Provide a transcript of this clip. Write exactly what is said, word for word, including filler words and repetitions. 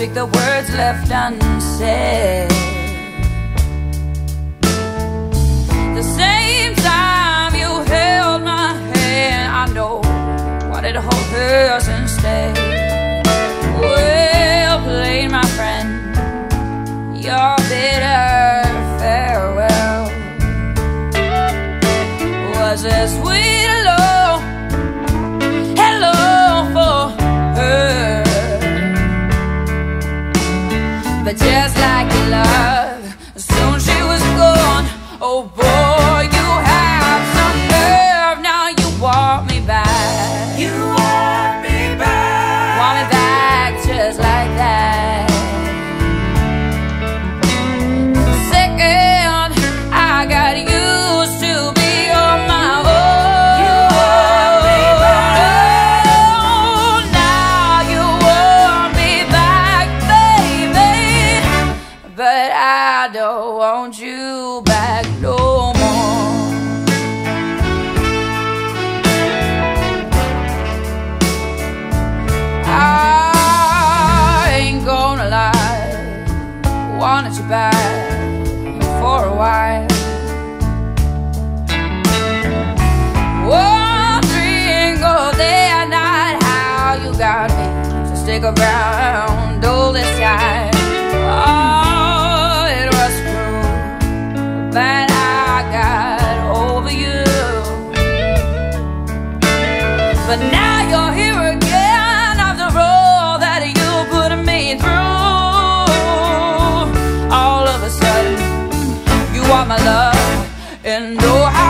speak the words left unsaid. The same time you held my hand, I know wanted to hold hers instead. Well played, my friend, your bitter farewell was a sweet hello, hello for her. But just like your love, soon she was gone. Oh boy, you have some nerve. Now you want me back. You want me back. Want me back just like that. Second, I got used to be on my own. You want me back. Oh, now you want me back, baby. But I don't want you back no more. I ain't gonna lie, wanted you back for a while. Wondering all day and night how you got me to stick around all this time. Oh, it was cruel, but I got over you. But now you're here again after all that you put me through. All of a sudden, you want my love, and oh, how